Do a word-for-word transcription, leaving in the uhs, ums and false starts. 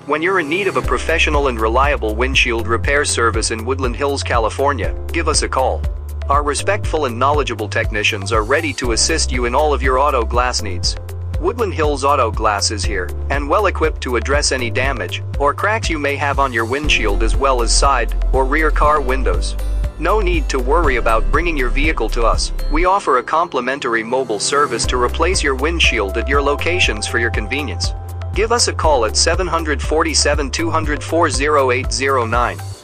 When you're in need of a professional and reliable windshield repair service in Woodland Hills, California, give us a call. Our respectful and knowledgeable technicians are ready to assist you in all of your auto glass needs. Woodland Hills Auto Glass is here and well equipped to address any damage or cracks you may have on your windshield, as well as side or rear car windows. No need to worry about bringing your vehicle to us. We offer a complimentary mobile service to replace your windshield at your locations for your convenience. Give us a call at seven four seven, two zero four, zero eight zero nine.